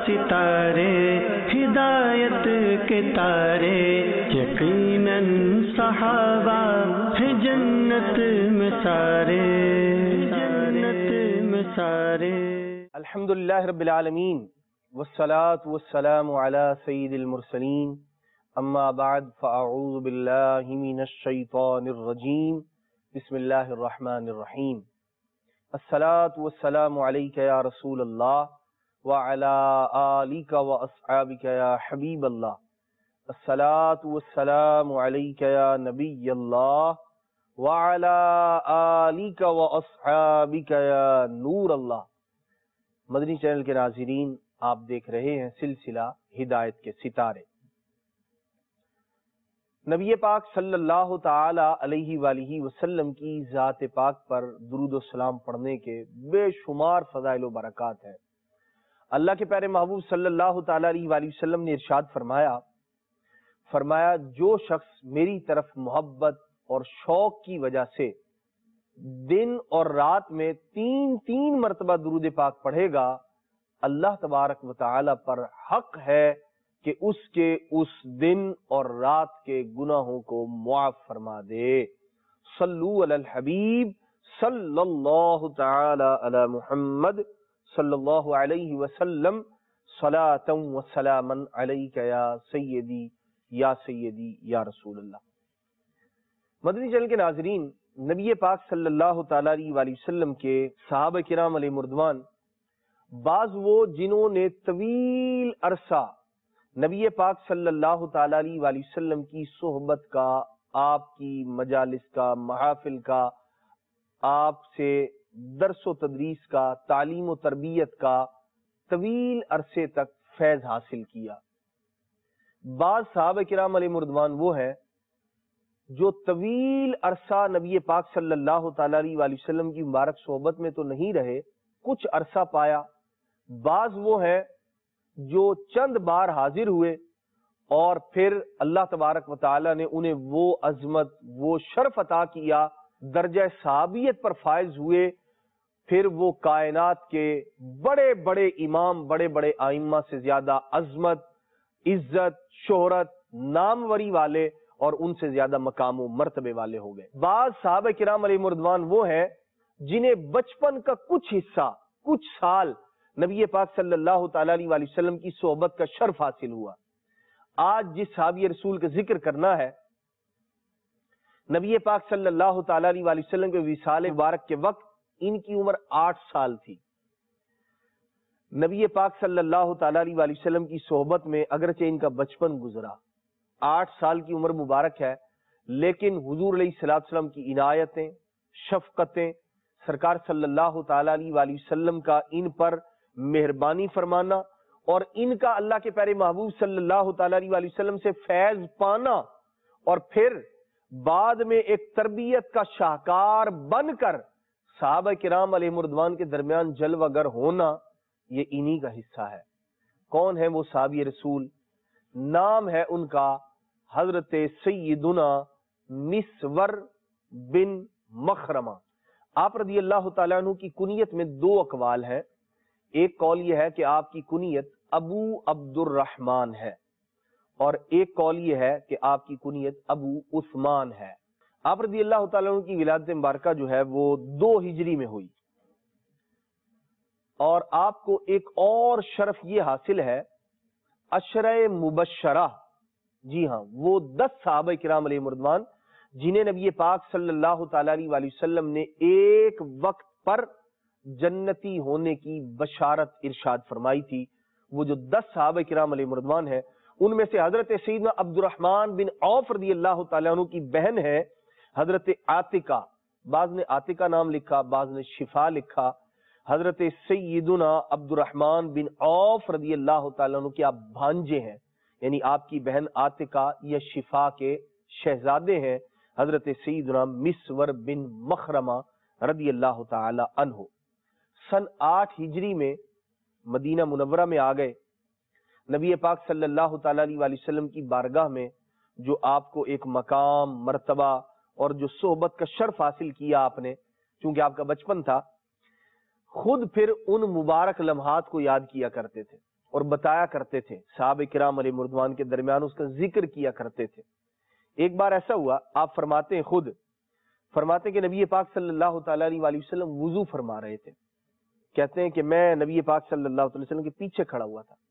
ستارے ہدایت کے تارے، یقیناً صحابہ ہے جنت میں سارے، جنت میں سارے۔ الحمدللہ رب العالمین والصلاة والسلام علی سید المرسلین، اما بعد فاعوذ باللہ من الشیطان الرجیم، بسم اللہ الرحمن الرحیم۔ الصلاة والسلام علیک یا رسول اللہ وعلی آلک واصحابک یا حبیب اللہ، الصلاة والسلام علیک یا نبی اللہ وعلی آلک واصحابک یا نور اللہ۔ مدنی چینل کے ناظرین، آپ دیکھ رہے ہیں سلسلہ ہدایت کے ستارے۔ نبی پاک صلی اللہ تعالی علیہ وآلہ وسلم کی ذات پاک پر درود و سلام پڑھنے کے بے شمار فضائل و برکات ہیں۔ اللہ کے پیارے محبوب صلی اللہ تعالی علیہ وآلہ وسلم نے ارشاد فرمایا جو شخص میری طرف محبت اور شوق کی وجہ سے دن اور رات میں تین مرتبہ درود پاک پڑھے گا، اللہ تبارک و تعالی پر حق ہے کہ اس کے اس دن اور رات کے گناہوں کو معاف فرما دے۔ صلو علی الحبیب صلی اللہ تعالی علی محمد صلی اللہ علیہ وسلم، صلاۃ و سلاما علیک یا سیدی یا رسول اللہ۔ مدنی چینل کے ناظرین، نبی پاک صلی اللہ تعالی علیہ وآلہ وسلم کے صحابہ کرام علیہ مردوان، بعض وہ جنہوں نے طویل عرصہ نبی پاک صلی اللہ تعالی علیہ وآلہ وسلم کی صحبت کا، آپ کی مجالس کا، محافل کا، آپ سے درس و تدریس کا، تعلیم و تربیت کا طویل عرصے تک فیض حاصل کیا۔ بعض صحابہ کرام علیہ مردوان وہ ہیں جو طویل عرصہ نبی پاک صلی اللہ تعالی علیہ وآلہ وسلم کی مبارک صحبت میں تو نہیں رہے، کچھ عرصہ پایا۔ بعض وہ ہیں جو چند بار حاضر ہوئے اور پھر اللہ تبارک و تعالی نے انہیں وہ عظمت، وہ شرف عطا کیا، درجہ صحابیت پر فائز ہوئے، پھر وہ کائنات کے بڑے بڑے امام، بڑے بڑے ائمہ سے زیادہ عظمت، عزت، شہرت، ناموری والے اور ان سے زیادہ مقام و مرتبے والے ہو گئے۔ بعض صحابہ کرام علیہ مردوان وہ ہیں جنہیں بچپن کا کچھ حصہ، کچھ سال نبی پاک صلی اللہ تعالی علیہ وآلہ وسلم کی صحبت کا شرف حاصل ہوا۔ آج جس صحابی رسول کا ذکر کرنا ہے، نبی پاک صلی اللہ تعالی علیہ وآلہ وسلم کے وصال مبارک کے وقت ان کی عمر 8 سال تھی۔ نبی پاک صلی اللہ تعالی علیہ وآلہ وسلم کی صحبت میں اگرچہ ان کا بچپن گزرا، 8 سال کی عمر مبارک ہے، لیکن حضور علیہ السلام کی عنایتیں، شفقتیں، سرکار صلی اللہ تعالی علیہ وآلہ وسلم کا ان پر مہربانی فرمانا اور ان کا اللہ کے پیارے محبوب صلی اللہ تعالی علیہ وآلہ وسلم سے فیض پانا، اور پھر بعد میں ایک تربیت کا شاہکار بن کر صحابہ کرام علیہ مردوان کے درمیان جلوہ گر ہونا، یہ انہی کا حصہ ہے۔ کون ہے وہ صحابی رسول؟ نام ہے ان کا حضرت سیدنا مسور بن مخرمہ۔ آپ رضی اللہ تعالیٰ عنہ کی کنیت میں 2 اقوال ہیں۔ ایک قول یہ ہے کہ آپ کی کنیت ابو عبد الرحمن ہے، اور ایک قول یہ ہے کہ آپ کی کنیت ابو عثمان ہے۔ آپ رضی اللہ تعالیٰ عنہ کی ولادت مبارکہ جو ہے وہ 2 ہجری میں ہوئی، اور آپ کو ایک اور شرف یہ حاصل ہے، عشرہ مبشرہ، جی ہاں، وہ 10 صحابہ کرام علیہ مردوان جنہیں نبی پاک صلی اللہ تعالی علیہ وآلہ وسلم نے ایک وقت پر جنتی ہونے کی بشارت ارشاد فرمائی تھی۔ وہ جو 10 صحابہ کرام علیہ مردوان ہیں، ان میں سے حضرت سیدنا عبد الرحمن بن عوف رضی اللہ تعالیٰ عنہ کی بہن ہے حضرت عاتقہ، بعض نے عاتقہ نام لکھا، بعض نے شفا لکھا۔ حضرت سیدنا عبد الرحمن بن عوف رضی اللہ تعالیٰ عنہ کے آپ بھانجے ہیں، یعنی آپ کی بہن عاتقہ یا شفا کے شہزادے ہیں حضرت سیدنا مسور بن مخرمہ رضی اللہ تعالی عنہ۔ سن 8 ہجری میں مدینہ منورہ میں آ گئے۔ نبی پاک صلی اللہ تعالی علیہ وآلہ وسلم کی بارگاہ میں جو آپ کو ایک مقام، مرتبہ اور جو صحبت کا شرف حاصل کیا آپ نے، چونکہ آپ کا بچپن تھا، خود پھر ان مبارک لمحات کو یاد کیا کرتے تھے، اور بتایا کرتے تھے، صحابہ کرام علیہ رضوان کے درمیان اس کا ذکر کیا کرتے تھے۔ ایک بار ایسا ہوا، آپ فرماتے ہیں خود، فرماتے کہ نبی پاک صلی اللہ تعالیٰ علیہ وسلم وضو فرما رہے تھے، کہتے ہیں کہ میں نبی پاک صلی اللہ علیہ وسلم کے پیچھے کھڑا ہوا تھا۔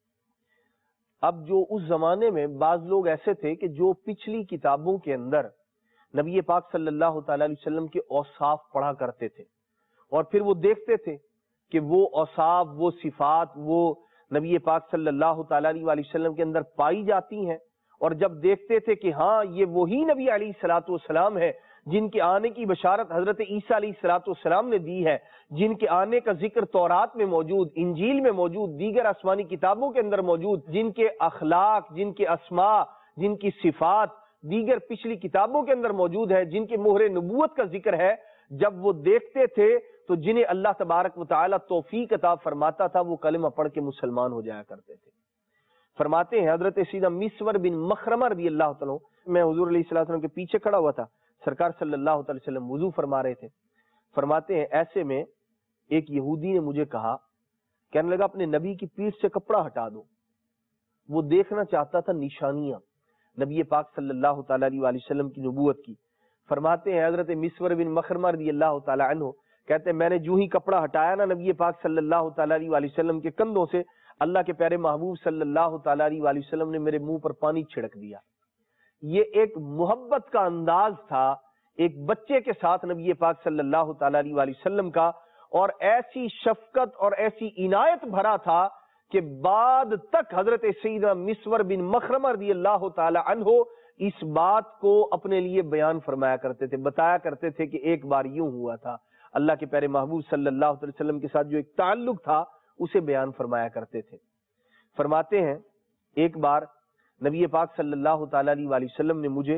اب جو اس زمانے میں بعض لوگ ایسے تھے کہ جو پچھلی کتابوں کے اندر نبی پاک صلی اللہ تعالیٰ علیہ وسلم کے اوصاف پڑھا کرتے تھے اور پھر وہ دیکھتے تھے کہ وہ اوصاف، وہ صفات، وہ نبی پاک صلی اللہ تعالیٰ علیہ وسلم کے اندر پائی جاتی ہیں، اور جب دیکھتے تھے کہ ہاں یہ وہی نبی علیہ الصلوۃ والسلام ہے جن کے آنے کی بشارت حضرت عیسیٰ علیہ الصلوۃ والسلام نے دی ہے، جن کے آنے کا ذکر تورات میں موجود، انجیل میں موجود، دیگر آسمانی کتابوں کے اندر موجود، جن کے اخلاق، جن کے اسماء، جن کی صفات دیگر پچھلی کتابوں کے اندر موجود ہے، جن کے مہر نبوت کا ذکر ہے، جب وہ دیکھتے تھے تو جنہیں اللہ تبارک و تعالی توفیق عطا فرماتا تھا وہ کلمہ پڑھ کے مسلمان ہو جایا کرتے تھے۔ فرماتے ہیں حضرت سیدنا مسور بن مخرمہ رضی اللہ تعالیٰ، میں حضور علیہ الصلوۃ والسلام کے پیچھے کھڑا ہوا تھا، سرکار صلی اللہ علیہ وسلم وضو فرما رہے تھے۔ فرماتے ہیں ایسے میں ایک یہودی نے مجھے کہا، کہنے لگا اپنے نبی کی پیٹھ سے کپڑا ہٹا دو، وہ دیکھنا چاہتا تھا نشانیاں نبی پاک صلی اللہ تعالیٰ علیہ وسلم کی نبوت کی۔ فرماتے ہیں حضرت مسور بن مخرمہ رضی اللہ تعالیٰ عنہ کہتے ہیں میں نے جو ہی کپڑا ہٹایا نا نبی پاک صلی اللہ تعالیٰ علیہ وسلم کے کندھوں سے، اللہ کے پیارے محبوب صلی اللہ تعالیٰ علیہ وسلم نے میرے منہ پر پانی چھڑک دیا۔ یہ ایک محبت کا انداز تھا ایک بچے کے ساتھ نبی پاک صلی اللہ تعالیٰ علیہ وسلم کا، اور ایسی شفقت اور ایسی عنایت بھرا تھا کہ بعد تک حضرت سیدنا مسور بن مخرمہ رضی اللہ تعالیٰ عنہ اس بات کو اپنے لیے بیان فرمایا کرتے تھے، بتایا کرتے تھے کہ ایک بار یوں ہوا تھا۔ اللہ کے پیارے محبوب صلی اللہ علیہ وسلم کے ساتھ جو ایک تعلق تھا اسے بیان فرمایا کرتے تھے۔ فرماتے ہیں ایک بار نبی پاک صلی اللہ تعالیٰ علیہ وسلم نے مجھے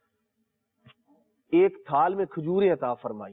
ایک تھال میں کھجوریں عطا فرمائی،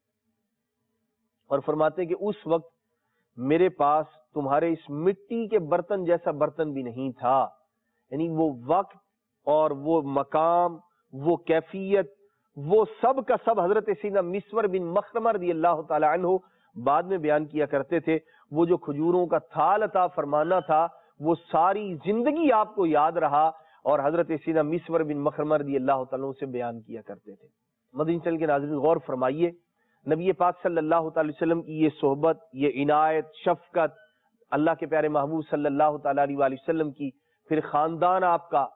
اور فرماتے ہیں کہ اس وقت میرے پاس تمہارے اس مٹی کے برتن جیسا برتن بھی نہیں تھا، یعنی وہ وقت اور وہ مقام، وہ کیفیت، وہ سب کا سب حضرت سیدنا مسور بن مخرمہ رضی اللہ تعالی عنہ بعد میں بیان کیا کرتے تھے۔ وہ جو کھجوروں کا تھال عطا فرمانا تھا وہ ساری زندگی آپ کو یاد رہا، اور حضرت سیدنا مسور بن مخرمہ رضی اللہ تعالیٰ عنہ سے بیان کیا کرتے تھے۔ مدنی چینل کے ناظرین غور فرمائیے، نبی پاک صلی اللہ تعالی وسلم کی یہ صحبت، یہ عنایت، شفقت، اللہ کے پیارے محبوب صلی اللہ تعالی علیہ وسلم کی، پھر خاندان آپ کا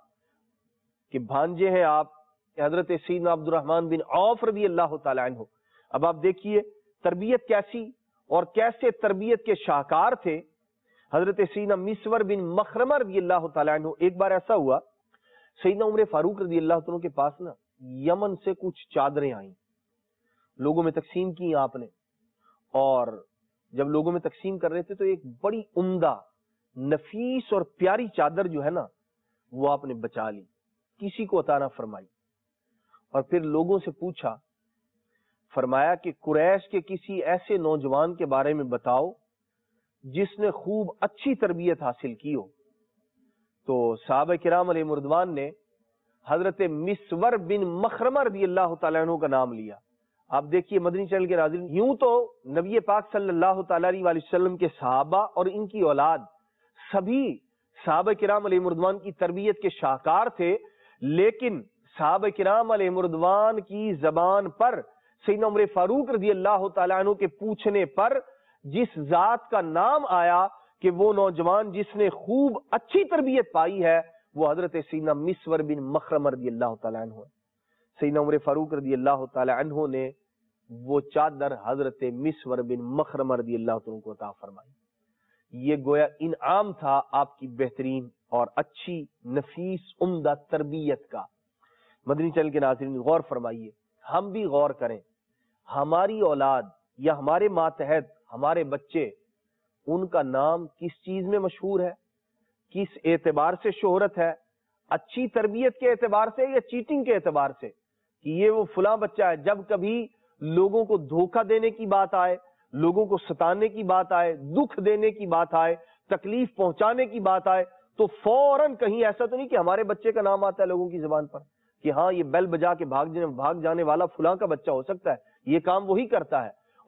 کہ بھانجے ہیں آپ حضرت سیدنا عبد الرحمن بن عوف رضی اللہ تعالی عنہ۔ اب آپ دیکھیے تربیت کیسی اور کیسے تربیت کے شاہکار تھے حضرت سیدنا مسور بن مخرمہ رضی اللہ تعالی عنہ۔ ایک بار ایسا ہوا سیدنا عمر فاروق رضی اللہ عنہ کے پاس نا یمن سے کچھ چادریں آئیں، لوگوں میں تقسیم کی آپ نے، اور جب لوگوں میں تقسیم کر رہے تھے تو ایک بڑی عمدہ نفیس اور پیاری چادر جو ہے نا وہ آپ نے بچا لی، کسی کو عطا نہ فرمائی، اور پھر لوگوں سے پوچھا، فرمایا کہ قریش کے کسی ایسے نوجوان کے بارے میں بتاؤ جس نے خوب اچھی تربیت حاصل کی ہو۔ تو صحابہ کرام علیہ رضوان نے حضرت مسور بن مخرمہ رضی اللہ تعالیٰ عنہ کا نام لیا۔ آپ دیکھیے مدنی چینل کے ناظرین، یوں تو نبی پاک صلی اللہ تعالیٰ علیہ وسلم کے صحابہ اور ان کی اولاد سبھی صحابہ کرام علیہ رضوان کی تربیت کے شاہکار تھے، لیکن صحابہ کرام علیہ رضوان کی زبان پر سیدنا عمر فاروق رضی اللہ تعالیٰ عنہ کے پوچھنے پر جس ذات کا نام آیا کہ وہ نوجوان جس نے خوب اچھی تربیت پائی ہے وہ حضرت سیدنا مسور بن مخرمہ رضی اللہ تعالیٰ عنہ ہے۔ سیدنا عمر فاروق رضی اللہ تعالیٰ عنہ نے وہ چادر حضرت مسور بن مخرمہ رضی اللہ عنہ کو عطا فرمائی۔ یہ گویا انعام تھا آپ کی بہترین اور اچھی نفیس عمدہ تربیت کا۔ مدنی چینل کے ناظرین غور فرمائیے، ہم بھی غور کریں، ہماری اولاد یا ہمارے ماتحت ہمارے بچے، ان کا نام کس چیز میں مشہور ہے، کس اعتبار سے شہرت ہے، اچھی تربیت کے اعتبار سے یا چیٹنگ کے اعتبار سے کہ یہ وہ فلاں بچہ ہے۔ جب کبھی لوگوں کو دھوکہ دینے کی بات آئے، لوگوں کو ستانے کی بات آئے، دکھ دینے کی بات آئے، تکلیف پہنچانے کی بات آئے تو فوراً کہیں ایسا تو نہیں کہ ہمارے بچے کا نام آتا ہے لوگوں کی زبان پر کہ ہاں یہ بیل بجا کے بھاگ جانے والا فلاں کا بچہ ہو سکتا ہے، یہ کام وہی کرتا ہے،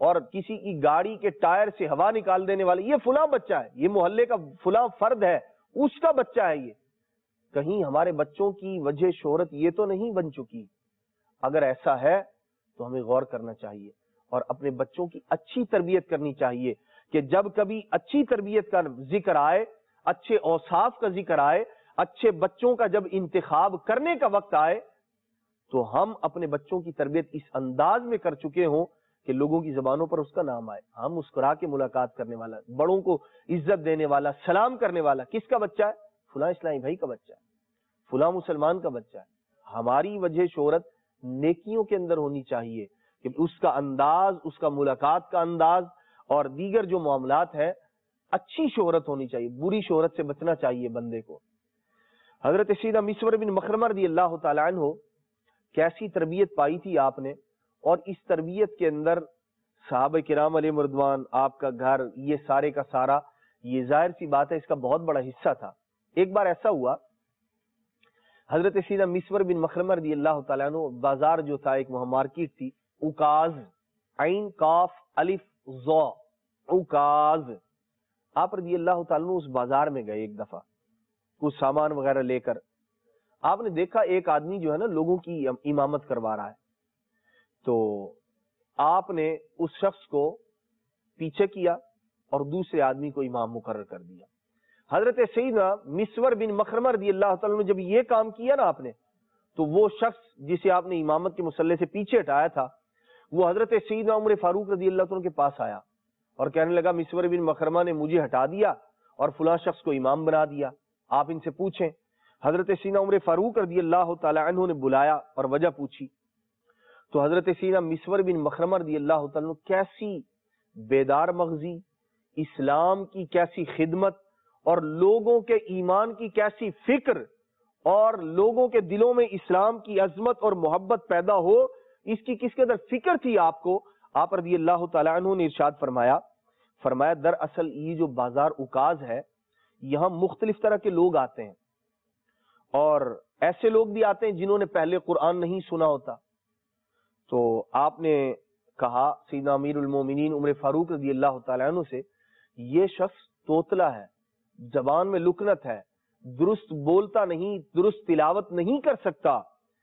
اور کسی کی گاڑی کے ٹائر سے ہوا نکال دینے والا یہ فلاں بچہ ہے، یہ محلے کا فلاں فرد ہے، اس کا بچہ ہے یہ. کہیں ہمارے بچوں کی وجہ شہرت یہ تو نہیں بن چکی؟ اگر ایسا ہے تو ہمیں غور کرنا چاہیے اور اپنے بچوں کی اچھی تربیت کرنی چاہیے کہ جب کبھی اچھی تربیت کا ذکر آئے، اچھے اوصاف کا ذکر آئے، اچھے بچوں کا جب انتخاب کرنے کا وقت آئے تو ہم اپنے بچوں کی تربیت اس انداز میں کر چکے ہوں کہ لوگوں کی زبانوں پر اس کا نام آئے. ہم مسکرا کے ملاقات کرنے والا، بڑوں کو عزت دینے والا، سلام کرنے والا کس کا بچہ ہے؟ فلاں اسلامی بھائی کا بچہ ہے، فلاں مسلمان کا بچہ ہے. ہماری وجہ شہرت نیکیوں کے اندر ہونی چاہیے کہ اس کا انداز، اس کا ملاقات کا انداز اور دیگر جو معاملات ہیں اچھی شہرت ہونی چاہیے، بری شہرت سے بچنا چاہیے بندے کو. حضرت سیدنا مسور بن مخرمہ رضی اللہ تعالیٰ عنہ کیسی تربیت پائی تھی آپ نے، اور اس تربیت کے اندر صحابہ کرام علیہ رضوان، آپ کا گھر، یہ سارے کا سارا، یہ ظاہر سی بات ہے اس کا بہت بڑا حصہ تھا. ایک بار ایسا ہوا، حضرت سیدنا مسور بن مخرمہ رضی اللہ تعالیٰ عنہ، بازار جو تھا ایک وہاں مارکیٹ تھی، اوکاز، عین کاف الف ضا، اوکاز. آپ رضی اللہ تعالیٰ عنہ اس بازار میں گئے ایک دفعہ کچھ سامان وغیرہ لے کر. آپ نے دیکھا ایک آدمی جو ہے نا لوگوں کی امامت کروا رہا ہے، تو آپ نے اس شخص کو پیچھے کیا اور دوسرے آدمی کو امام مقرر کر دیا. حضرت سیدنا مسور بن مخرمہ رضی اللہ تعالیٰ عنہ جب یہ کام کیا نا آپ نے، تو وہ شخص جسے آپ نے امامت کے مسلح سے پیچھے ہٹایا تھا وہ حضرت سیدنا عمر فاروق رضی اللہ عنہ کے پاس آیا اور کہنے لگا مسور بن مخرمہ نے مجھے ہٹا دیا اور فلاں شخص کو امام بنا دیا، آپ ان سے پوچھیں. حضرت سیدنا عمر فاروق رضی اللہ تعالی عنہ نے بلایا اور وجہ پوچھی تو حضرت سیدنا مسور بن مخرمہ رضی اللہ تعالی عنہ کیسی بیدار مغزی، اسلام کی کیسی خدمت اور لوگوں کے ایمان کی کیسی فکر اور لوگوں کے دلوں میں اسلام کی عظمت اور محبت پیدا ہو، اس کی کس کے اندر فکر تھی آپ کو. آپ رضی اللہ تعالی عنہ نے ارشاد فرمایا دراصل یہ جو بازار اوکاز ہے یہاں مختلف طرح کے لوگ آتے ہیں اور ایسے لوگ بھی آتے ہیں جنہوں نے پہلے قرآن نہیں سنا ہوتا. تو آپ نے کہا سیدنا امیر المومنین عمر فاروق رضی اللہ تعالیٰ عنہ سے، یہ شخص توتلا ہے، زبان میں لکنت ہے، درست بولتا نہیں، درست تلاوت نہیں کر سکتا،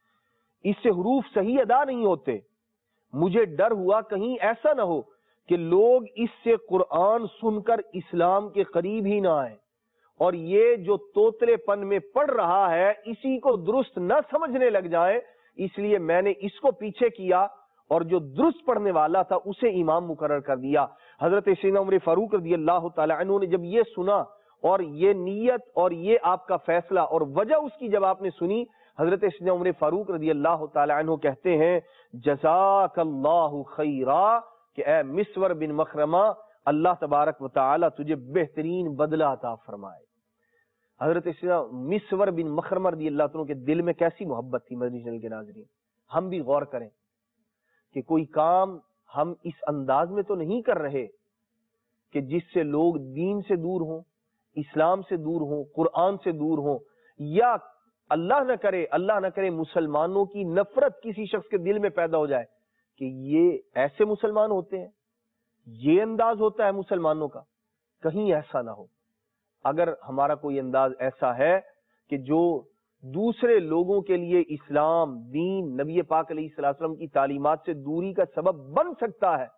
اس سے حروف صحیح ادا نہیں ہوتے. مجھے ڈر ہوا کہیں ایسا نہ ہو کہ لوگ اس سے قرآن سن کر اسلام کے قریب ہی نہ آئیں اور یہ جو توتلے پن میں پڑھ رہا ہے اسی کو درست نہ سمجھنے لگ جائے، اس لیے میں نے اس کو پیچھے کیا اور جو درست پڑھنے والا تھا اسے امام مقرر کر دیا. حضرت سیدنا عمر فاروق رضی اللہ تعالی عنہ نے جب یہ سنا اور یہ نیت اور یہ آپ کا فیصلہ اور وجہ اس کی جب آپ نے سنی، حضرت سیدنا عمر فاروق رضی اللہ تعالی عنہ کہتے ہیں جزاک اللہ خیرا، کہ اے مسور بن مخرمہ اللہ تبارک و تعالی تجھے بہترین بدلہ عطا فرمائے. حضرت سیدنا مسور بن مخرمہ رضی اللہ عنہ کے دل میں کیسی محبت تھی. مدنی چینل کے ناظرین، ہم بھی غور کریں کہ کوئی کام ہم اس انداز میں تو نہیں کر رہے کہ جس سے لوگ دین سے دور ہوں، اسلام سے دور ہوں، قرآن سے دور ہوں، یا اللہ نہ کرے مسلمانوں کی نفرت کسی شخص کے دل میں پیدا ہو جائے کہ یہ ایسے مسلمان ہوتے ہیں، یہ انداز ہوتا ہے مسلمانوں کا. کہیں ایسا نہ ہو. اگر ہمارا کوئی انداز ایسا ہے کہ جو دوسرے لوگوں کے لیے اسلام، دین، نبی پاک علیہ الصلوۃ والسلام کی تعلیمات سے دوری کا سبب بن سکتا ہے،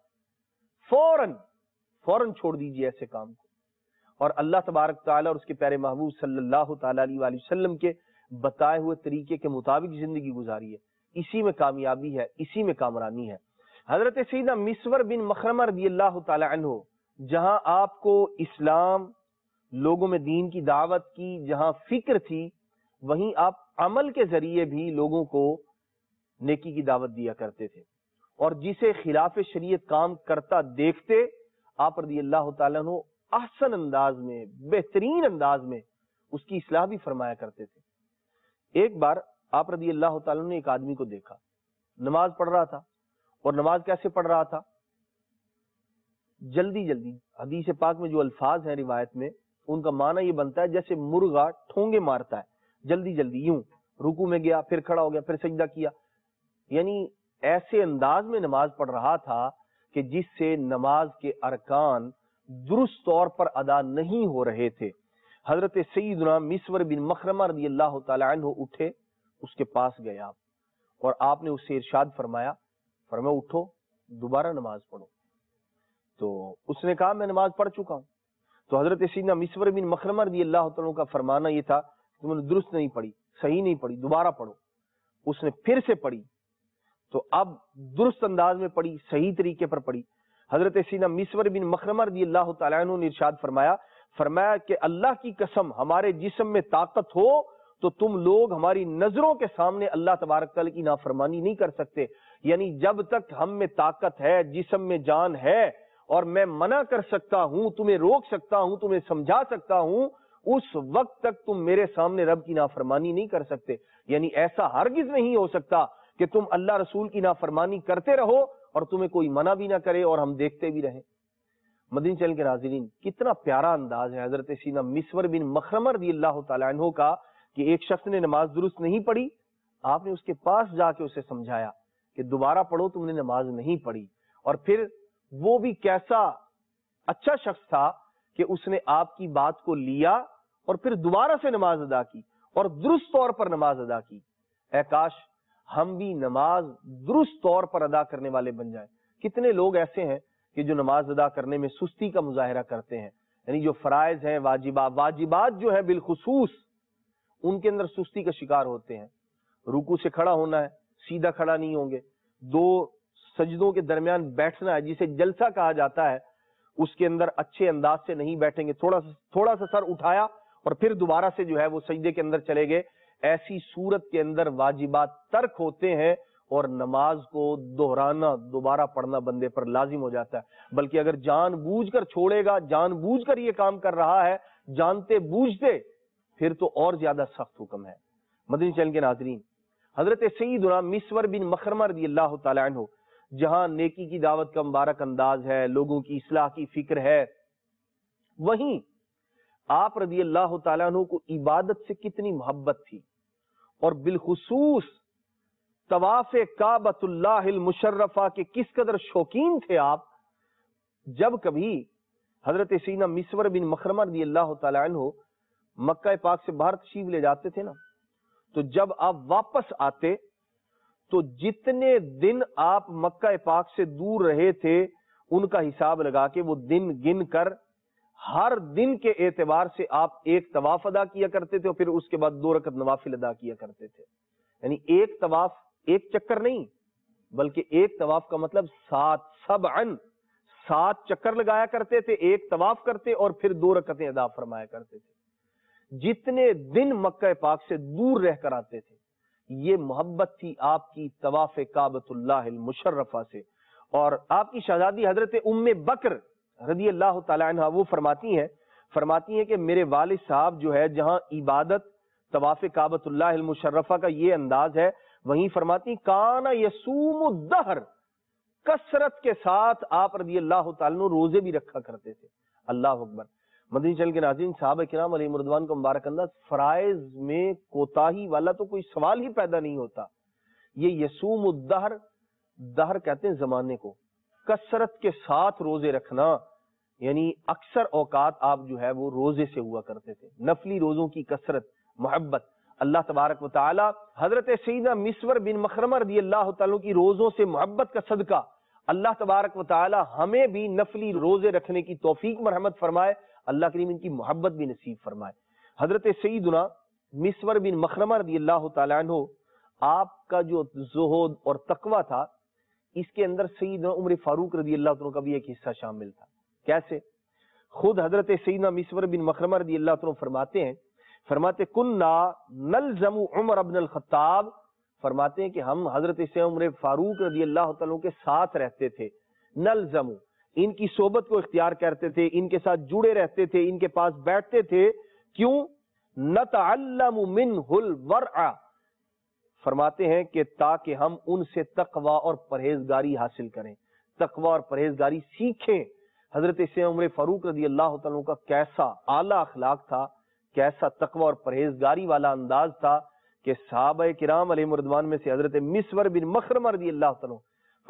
فوراً چھوڑ دیجیے ایسے کام کو اور اللہ تبارک تعالی اور اس کے پیارے محبوب صلی اللہ تعالی علیہ وآلہ وسلم کے بتائے ہوئے طریقے کے مطابق زندگی گزاریے. اسی میں کامیابی ہے، اسی میں کامرانی ہے. حضرت سیدنا مسور بن مخرمہ رضی اللہ تعالی عنہ جہاں آپ کو اسلام، لوگوں میں دین کی دعوت کی جہاں فکر تھی، وہیں آپ عمل کے ذریعے بھی لوگوں کو نیکی کی دعوت دیا کرتے تھے اور جسے خلاف شریعت کام کرتا دیکھتے آپ رضی اللہ تعالیٰ عنہ احسن انداز میں، بہترین انداز میں اس کی اصلاح بھی فرمایا کرتے تھے. ایک بار آپ رضی اللہ تعالیٰ نے ایک آدمی کو دیکھا نماز پڑھ رہا تھا، اور نماز کیسے پڑھ رہا تھا؟ جلدی جلدی. حدیث پاک میں جو الفاظ ہیں روایت میں ان کا معنی یہ بنتا ہے جیسے مرغا ٹھونگے مارتا ہے، جلدی جلدی، یوں رکوع میں گیا، پھر کھڑا ہو گیا، پھر سجدہ کیا. یعنی ایسے انداز میں نماز پڑھ رہا تھا کہ جس سے نماز کے ارکان درست طور پر ادا نہیں ہو رہے تھے۔ حضرت سیدنا مسور بن مخرمہ رضی اللہ تعالی عنہ اٹھے، اس کے پاس گئے آپ، اور آپ نے اس سے ارشاد فرمایا اٹھو دوبارہ نماز پڑھو۔ تو اس نے کہا میں نماز پڑھ چکا ہوں۔ تو حضرت سیدنا مسور بن مخرمہ رضی اللہ تعالی عنہ کا فرمانا یہ تھا کہ تم نے درست نہیں پڑھی، صحیح نہیں پڑھی، دوبارہ پڑھو۔ اس نے پھر سے پڑھی، تو اب درست انداز میں پڑھی، صحیح طریقے پر پڑھی۔ حضرت سیدنا مسور بن مخرمہ رضی اللہ تعالی عنہ نے ارشاد فرمایا کہ اللہ کی قسم ہمارے جسم میں طاقت ہو تو تم لوگ ہماری نظروں کے سامنے اللہ تبارک تعالی کی نافرمانی نہیں کر سکتے، یعنی جب تک ہم میں طاقت ہے، جسم میں جان ہے، اور میں منع کر سکتا ہوں، تمہیں روک سکتا ہوں، تمہیں سمجھا سکتا ہوں، اس وقت تک تم میرے سامنے رب کی نافرمانی نہیں کر سکتے۔ یعنی ایسا ہرگز نہیں ہو سکتا کہ تم اللہ رسول کی نافرمانی کرتے رہو اور تمہیں کوئی منع بھی نہ کرے اور ہم دیکھتے بھی رہیں۔ مدنی چینل کے ناظرین، کتنا پیارا انداز ہے حضرت سیدنا مسور بن مخرمہ رضی اللہ تعالی عنہ کا کہ ایک شخص نے نماز درست نہیں پڑھی، آپ نے اس کے پاس جا کے اسے سمجھایا کہ دوبارہ پڑھو، تم نے نماز نہیں پڑھی۔ اور پھر وہ بھی کیسا اچھا شخص تھا کہ اس نے آپ کی بات کو لیا اور پھر دوبارہ سے نماز ادا کی اور درست طور پر نماز ادا کی۔ اے کاش ہم بھی نماز درست طور پر ادا کرنے والے بن جائیں۔ کتنے لوگ ایسے ہیں کہ جو نماز ادا کرنے میں سستی کا مظاہرہ کرتے ہیں، یعنی جو فرائض ہیں، واجبات جو ہیں بالخصوص ان کے اندر سستی کا شکار ہوتے ہیں۔ رکوع سے کھڑا ہونا ہے، سیدھا کھڑا نہیں ہوں گے، دو سجدوں کے درمیان بیٹھنا ہے جسے جلسہ کہا جاتا ہے، اس کے اندر اچھے انداز سے نہیں بیٹھیں گے، تھوڑا سا سر اٹھایا اور پھر دوبارہ سے جو ہے وہ سجدے کے اندر چلے گئے۔ ایسی صورت کے اندر واجبات ترک ہوتے ہیں اور نماز کو دہرانا، دوبارہ پڑھنا بندے پر لازم ہو جاتا ہے۔ بلکہ اگر جان بوجھ کر چھوڑے گا، جان بوجھ کر یہ کام کر رہا ہے، جانتے بوجھتے، پھر تو اور زیادہ سخت حکم ہے۔ مدنی چینل کے ناظرین، حضرت سیدنا مسور بن مخرمہ رضی اللہ تعالی عنہ جہاں نیکی کی دعوت کا مبارک انداز ہے، لوگوں کی اصلاح کی فکر ہے، وہیں آپ رضی اللہ تعالیٰ عنہ کو عبادت سے کتنی محبت تھی، اور بالخصوص طواف کعبۃ اللہ المشرفہ کے کس قدر شوقین تھے آپ۔ جب کبھی حضرت سیدنا مسور بن مخرمہ رضی اللہ تعالیٰ عنہ مکہ پاک سے باہر تشریف لے جاتے تھے نا، تو جب آپ واپس آتے تو جتنے دن آپ مکہ پاک سے دور رہے تھے ان کا حساب لگا کے وہ دن گن کر ہر دن کے اعتبار سے آپ ایک طواف ادا کیا کرتے تھے اور پھر اس کے بعد 2 رکعت نوافل ادا کیا کرتے تھے۔ یعنی ایک طواف، ایک چکر نہیں، بلکہ ایک طواف کا مطلب 7 چکر لگایا کرتے تھے، ایک طواف کرتے اور پھر 2 رکعتیں ادا فرمایا کرتے تھے۔ جتنے دن مکہ پاک سے دور رہ کر آتے تھے، یہ محبت تھی آپ کی طواف کعبۃ اللہ المشرفہ سے۔ اور آپ کی شہزادی حضرت ام بکر رضی اللہ تعالی عنہ وہ فرماتی ہیں کہ میرے والد صاحب جو ہے جہاں عبادت طواف کعبۃ اللہ المشرفہ کا یہ انداز ہے، وہیں فرماتی کان یصوم الدہر، کثرت کے ساتھ آپ رضی اللہ تعالیٰ عنہ روزے بھی رکھا کرتے تھے۔ اللہ اکبر۔ مدنی چینل کے ناظرین، صحابہ کرام علیہ رضوان کا مبارک انداز، فرائض میں کوتاہی والا تو کوئی سوال ہی پیدا نہیں ہوتا۔ یہ یصوم الدہر، دہر کہتے ہیں زمانے کو، کثرت کے ساتھ روزے رکھنا، یعنی اکثر اوقات آپ جو ہے وہ روزے سے ہوا کرتے تھے، نفلی روزوں کی کثرت، محبت۔ اللہ تبارک و تعالی حضرت سیدنا مسور بن مخرمہ رضی اللہ تعالیٰ کی روزوں سے محبت کا صدقہ اللہ تبارک و تعالی ہمیں بھی نفلی روزے رکھنے کی توفیق مرحمت فرمائے، اللہ کریم ان کی محبت بھی نصیب فرمائے۔ حضرت سیدنا مسور بن مخرمہ رضی اللہ تعالیٰ عنہ، آپ کا جو زہد اور تقوی تھا، اس کے اندر سیدنا عمر فاروق رضی اللہ عنہ کا بھی ایک حصہ شامل تھا۔ کیسے؟ خود حضرت سیدنا مسور بن مخرمہ رضی اللہ عنہ فرماتے کننا نلزم عمر بن الخطاب، فرماتے ہیں کہ ہم حضرت عمر فاروق رضی اللہ تعالیٰ کے ساتھ رہتے تھے، نلزم، ان کی صحبت کو اختیار کرتے تھے، ان کے ساتھ جڑے رہتے تھے، ان کے پاس بیٹھتے تھے۔ کیوں؟ نتعلم منہ الورع، فرماتے ہیں کہ تاکہ ہم ان سے تقوی اور پرہیزگاری حاصل کریں، تقوی اور پرہیزگاری سیکھیں۔ حضرت عمر فاروق رضی اللہ تعالیٰ کا کیسا اعلیٰ اخلاق تھا، کیسا تقوی اور پرہیزگاری والا انداز تھا کہ صحابہ کرام علیہ رضوان میں سے حضرت مسور بن مخرمہ رضی اللہ تعالیٰ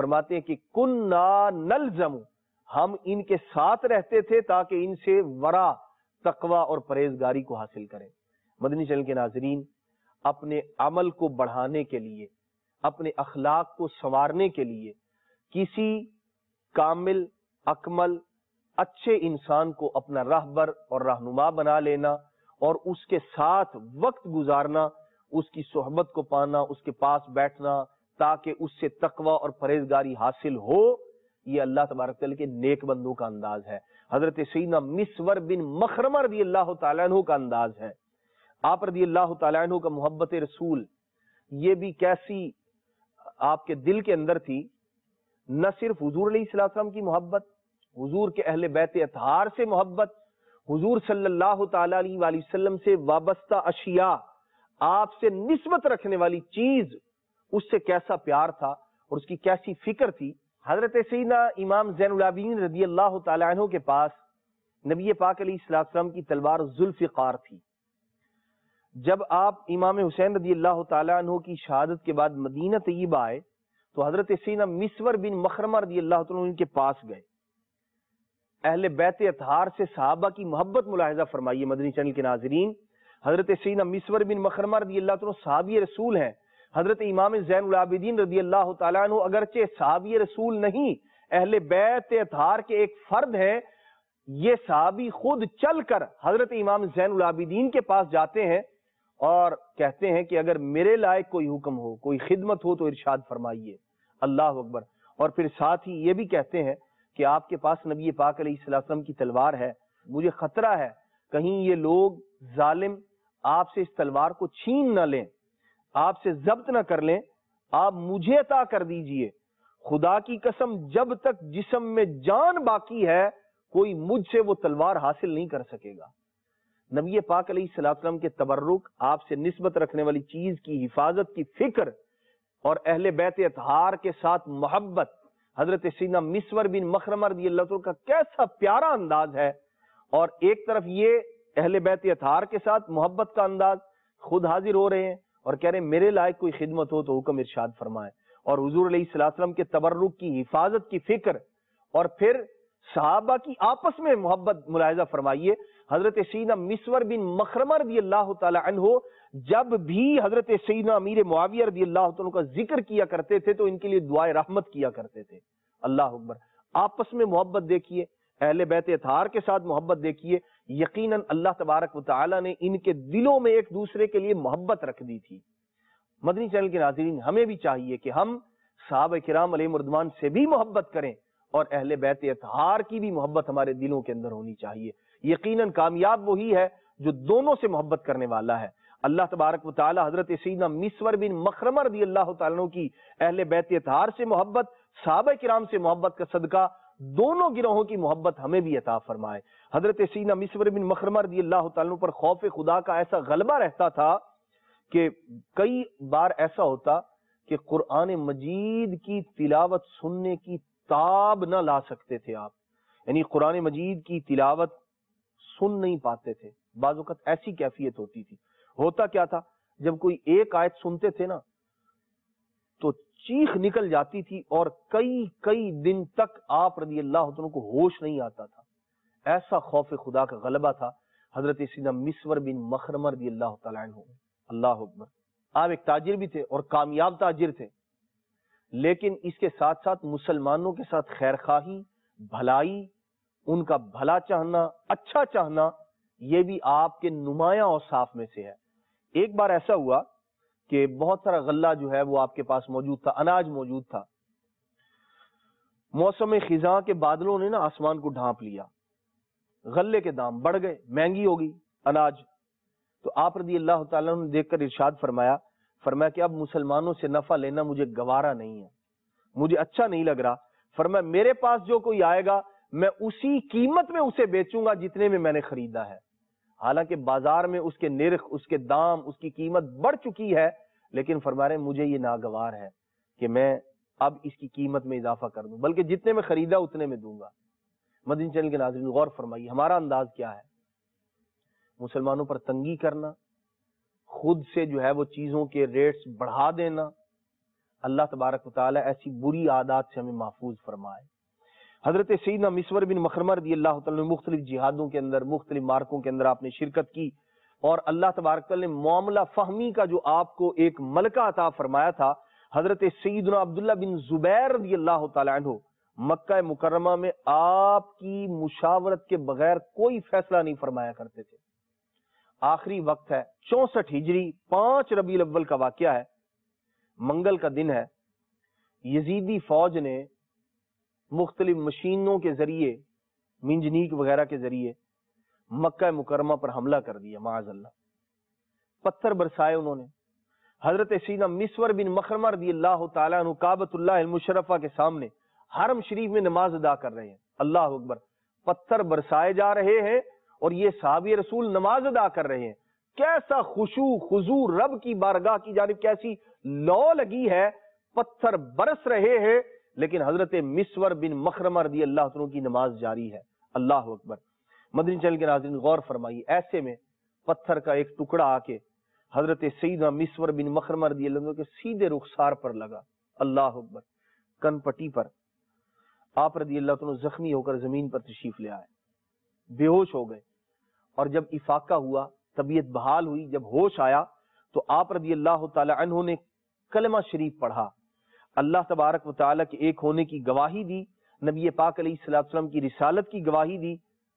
فرماتے ہیں کہ کننا نلزم، ہم ان کے ساتھ رہتے تھے تاکہ ان سے ورع، تقوی اور پرہیزگاری کو حاصل کریں۔ مدنی چینل کے ناظرین، اپنے عمل کو بڑھانے کے لیے، اپنے اخلاق کو سنوارنے کے لیے کسی کامل، اکمل، اچھے انسان کو اپنا راہبر اور رہنما بنا لینا اور اس کے ساتھ وقت گزارنا، اس کی صحبت کو پانا، اس کے پاس بیٹھنا تاکہ اس سے تقوی اور پرہیزگاری حاصل ہو، یہ اللہ تبارک تعالیٰ کے نیک بندوں کا انداز ہے۔ حضرت سیدنا مسور بن مخرمہ رضی اللہ تعالیٰ عنہ کا انداز ہے۔ آپ رضی اللہ تعالیٰ عنہ کا محبت رسول یہ بھی کیسی آپ کے دل کے اندر تھی، نہ صرف حضور علیہ السلام کی محبت، حضور کے اہل بیت اطہار سے محبت، حضور صلی اللہ تعالیٰ علیہ وآلہ وسلم سے وابستہ اشیاء، آپ سے نسبت رکھنے والی چیز، اس سے کیسا پیار تھا اور اس کی کیسی فکر تھی۔ حضرت سیدنا امام زین العابدین رضی اللہ تعالیٰ عنہ کے پاس نبی پاک علیہ السلام کی تلوار ذوالفقار تھی۔ جب آپ امام حسین رضی اللہ تعالیٰ عنہ کی شہادت کے بعد مدینہ طیبہ آئے تو حضرت سیدنا مسور بن مخرمہ رضی اللہ تعالیٰ عنہ ان کے پاس گئے۔ اہل بیت اطہار سے صحابہ کی محبت ملاحظہ فرمائیے مدنی چینل کے ناظرین۔ حضرت سیدنا مسور بن مخرمہ رضی اللہ تعالیٰ عنہ صحابی رسول ہیں۔ حضرت امام زین العابدین رضی اللہ تعالیٰ عنہ اگرچہ صحابی رسول نہیں، اہل بیت اطہار کے ایک فرد ہیں، یہ صحابی خود چل کر حضرت امام زین العابدین کے پاس جاتے ہیں اور کہتے ہیں کہ اگر میرے لائق کوئی حکم ہو، کوئی خدمت ہو تو ارشاد فرمائیے۔ اللہ اکبر۔ اور پھر ساتھ ہی یہ بھی کہتے ہیں کہ آپ کے پاس نبی پاک علیہ السلام کی تلوار ہے، مجھے خطرہ ہے کہیں یہ لوگ ظالم آپ سے اس تلوار کو چھین نہ لیں، آپ سے ضبط نہ کر لیں، آپ مجھے عطا کر دیجئے۔ خدا کی قسم جب تک جسم میں جان باقی ہے کوئی مجھ سے وہ تلوار حاصل نہیں کر سکے گا۔ نبی پاک علیہ السلام کے تبرک، آپ سے نسبت رکھنے والی چیز کی حفاظت کی فکر اور اہل بیت اطہار کے ساتھ محبت، حضرت سیدنا مسور بن مخرمہ رضی اللہ عنہ کا کیسا پیارا انداز ہے، اور ایک طرف یہ اہل بیت اطہار کے ساتھ محبت کا انداز، خود حاضر ہو رہے ہیں اور کہہ رہے ہیں میرے لائق کوئی خدمت ہو تو حکم ارشاد فرمائے، اور حضور علیہ السلام کے تبرک کی حفاظت کی فکر، اور پھر صحابہ کی آپس میں محبت ملاحظہ فرمائیے۔ حضرت سیدنا مسور بن مخرمہ رضی اللہ تعالی عنہ جب بھی حضرت سیدنا امیر معاویہ رضی اللہ عنہ کا ذکر کیا کرتے تھے تو ان کے لیے دعائے رحمت کیا کرتے تھے۔ اللہ اکبر۔ آپس میں محبت دیکھیے، اہل بیت اطہار کے ساتھ محبت دیکھیے، یقیناً اللہ تبارک و تعالی نے ان کے دلوں میں ایک دوسرے کے لیے محبت رکھ دی تھی۔ مدنی چینل کے ناظرین، ہمیں بھی چاہیے کہ ہم صحابہ کرام علیہم رضوان سے بھی محبت کریں اور اہل بیت اطہار کی بھی محبت ہمارے دلوں کے اندر ہونی چاہیے۔ یقیناً کامیاب وہی ہے جو دونوں سے محبت کرنے والا ہے۔ اللہ تبارک و تعالی حضرت سیدنا مسور بن مخرمہ رضی اللہ تعالیٰ عنہ کی اہل بیت اطہار سے محبت، صحابہ کرام سے محبت کا صدقہ دونوں گروہوں کی محبت ہمیں بھی عطا فرمائے۔ حضرت سیدنا مسور بن مخرمہ رضی اللہ تعالیٰ عنہ پر خوف خدا کا ایسا غلبہ رہتا تھا کہ کئی بار ایسا ہوتا کہ قرآن مجید کی تلاوت سننے کی تاب نہ لا سکتے تھے آپ، یعنی قرآن مجید کی تلاوت سن نہیں پاتے تھے۔ بعض اوقات ایسی کیفیت ہوتی تھی۔ ہوتا کیا تھا، جب کوئی ایک آیت سنتے تھے نا تو چیخ نکل جاتی تھی اور کئی دن تک آپ رضی اللہ عنہ کو ہوش نہیں آتا تھا۔ ایسا خوف خدا کا غلبہ تھا حضرت سیدنا مسور بن مخرمہ رضی اللہ تعالیٰ عنہ۔ اللہ اکبر۔ آپ ایک تاجر بھی تھے اور کامیاب تاجر تھے، لیکن اس کے ساتھ ساتھ مسلمانوں کے ساتھ خیرخواہی، بھلائی، ان کا بھلا چاہنا، اچھا چاہنا، یہ بھی آپ کے نمایاں اوصاف میں سے ہے۔ ایک بار ایسا ہوا کہ بہت سارا غلہ جو ہے وہ آپ کے پاس موجود تھا، اناج موجود تھا۔ موسم خزاں کے بادلوں نے نا آسمان کو ڈھانپ لیا، غلے کے دام بڑھ گئے، مہنگی ہو گئی اناج۔ تو آپ رضی اللہ تعالیٰ نے دیکھ کر ارشاد فرمایا کہ اب مسلمانوں سے نفع لینا مجھے گوارا نہیں ہے، مجھے اچھا نہیں لگ رہا۔ فرمایا میرے پاس جو کوئی آئے گا میں اسی قیمت میں اسے بیچوں گا جتنے میں نے خریدا ہے۔ حالانکہ بازار میں اس کے نرخ، اس کے دام، اس کی قیمت بڑھ چکی ہے، لیکن فرما رہے ہیں مجھے یہ ناگوار ہے کہ میں اب اس کی قیمت میں اضافہ کر دوں، بلکہ جتنے میں خریدا اتنے میں دوں گا۔ مدنی چینل کے ناظرین غور فرمائیے، ہمارا انداز کیا ہے؟ مسلمانوں پر تنگی کرنا، خود سے جو ہے وہ چیزوں کے ریٹس بڑھا دینا، اللہ تبارک و تعالی ایسی بری عادات سے ہمیں محفوظ فرمائے۔ حضرت سیدنا مسور بن مخرمہ رضی اللہ تعالیٰ نے مختلف جہادوں کے اندر، مختلف مارکوں کے اندر آپ نے شرکت کی، اور اللہ تبارک تعالیٰ نے معاملہ فہمی کا جو آپ کو ایک ملکہ عطا فرمایا تھا، حضرت سیدنا عبداللہ بن زبیر رضی اللہ تعالیٰ عنہ مکہ مکرمہ میں آپ کی مشاورت کے بغیر کوئی فیصلہ نہیں فرمایا کرتے تھے۔ آخری وقت ہے 64 ہجری 5 ربیع الاول کا واقعہ ہے، منگل کا دن ہے، یزیدی فوج نے مختلف مشینوں کے ذریعے، منجنیق وغیرہ کے ذریعے مکہ مکرمہ پر حملہ کر دیا، معاذ اللہ، پتھر برسائے انہوں نے۔ حضرت سیدنا مسور بن مخرمہ رضی اللہ تعالیٰ عنہ کعبۃ اللہ المشرفہ کے سامنے حرم شریف میں نماز ادا کر رہے ہیں، اللہ اکبر، پتھر برسائے جا رہے ہیں اور یہ صحابی رسول نماز ادا کر رہے ہیں۔ کیسا خشوع خضوع، رب کی بارگاہ کی جانب کیسی لو لگی ہے، پتھر برس رہے ہیں، لیکن حضرت مسور بن مخرمہ رضی اللہ عنہ کی نماز جاری ہے، اللہ اکبر۔ مدنی چینل کے ناظرین غور فرمائیے، ایسے میں پتھر کا ایک ٹکڑا آ کے حضرت سیدنا مسور بن مخرمہ رضی اللہ عنہ کے سیدھے رخسار پر لگا، اللہ اکبر، کن پٹی پر۔ آپ رضی اللہ عنہ زخمی ہو کر زمین پر تشریف لے آئے، بے ہوش ہو گئے، اور جب افاقہ ہوا، طبیعت بحال ہوئی، جب ہوش آیا تو آپ رضی اللہ تعالی عنہ نے کلمہ شریف پڑھا، اللہ تبارک و تعالی کے ایک ہونے کی گواہی دی، نبی پاک علیہ الصلوۃ والسلام کی رسالت کی گواہی دی۔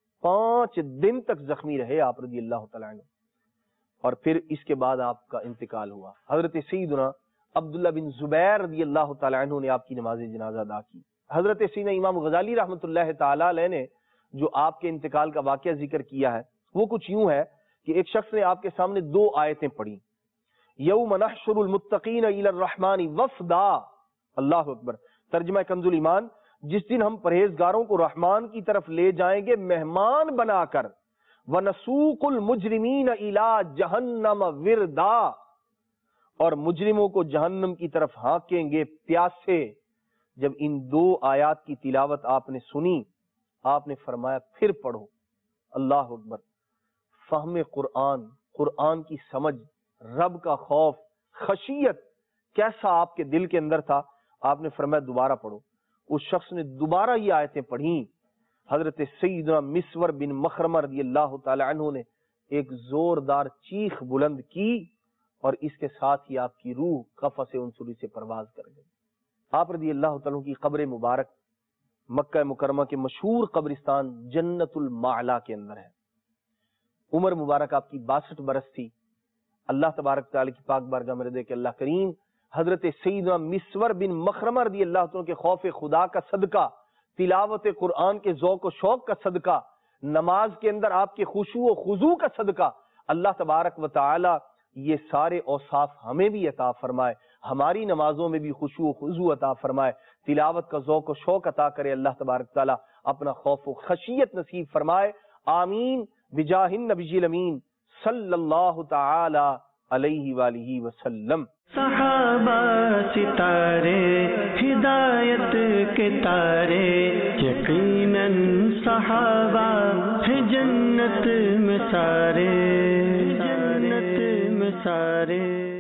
5 دن تک زخمی رہے آپ رضی اللہ تعالی عنہ، اور پھر اس کے بعد آپ کا انتقال ہوا۔ حضرت سیدنا عبداللہ بن زبیر رضی اللہ تعالی عنہ نے آپ کی نماز جنازہ ادا کی۔ حضرت سیدنا امام غزالی رحمۃ اللہ تعالی علیہ نے جو آپ کے انتقال کا واقعہ ذکر کیا ہے وہ کچھ یوں ہے کہ ایک شخص نے آپ کے سامنے 2 آیتیں پڑھی، یوم نحشر المتقین الی الرحمن وفدا، اللہ اکبر، ترجمہ کنز الایمان، جس دن ہم پرہیزگاروں کو رحمان کی طرف لے جائیں گے مہمان بنا کر، وَنَسُوقُ الْمُجْرِمِينَ إِلَىٰ جَهَنَّمَ وِرْدًا، اور مجرموں کو جہنم کی طرف ہانکیں گے پیاسے۔ جب ان 2 آیات کی تلاوت آپ نے سنی، آپ نے فرمایا پھر پڑھو، اللہ اکبر۔ فہم قرآن، قرآن کی سمجھ، رب کا خوف، خشیت کیسا آپ کے دل کے اندر تھا، آپ نے فرمایا دوبارہ پڑھو۔ اس شخص نے دوبارہ یہ آیتیں پڑھیں، حضرت سیدنا مسور بن مخرمہ رضی اللہ تعالی عنہ نے ایک زوردار چیخ بلند کی، اور اس کے ساتھ ہی آپ کی روح قفس انصری سے پرواز کر گئی۔ آپ رضی اللہ تعالیٰ کی قبر مبارک مکہ مکرمہ کے مشہور قبرستان جنت المعلا کے اندر ہے۔ عمر مبارک آپ کی 62 برس تھی۔ اللہ تبارک تعالی کی پاک بارگاہ میں رضا کہ اللہ کریم حضرت سیدنا مسور بن مخرمہ رضی اللہ عنہ کے خوف خدا کا صدقہ، تلاوت قرآن کے ذوق و شوق کا صدقہ، نماز کے اندر آپ کے خشوع و خضوع کا صدقہ، اللہ تبارک و تعالی یہ سارے اوصاف ہمیں بھی عطا فرمائے، ہماری نمازوں میں بھی خشوع و خضوع عطا فرمائے، تلاوت کا ذوق و شوق عطا کرے اللہ تبارک تعالی، اپنا خوف و خشیت نصیب فرمائے، آمین بجاہ النبی الامین صلی اللہ تعالی علیہ وآلہ وسلم۔ صحابہ ستارے ہدایت کے تارے، یقیناً صحابہ ہیں جنت میں سارے، جنت میں سارے۔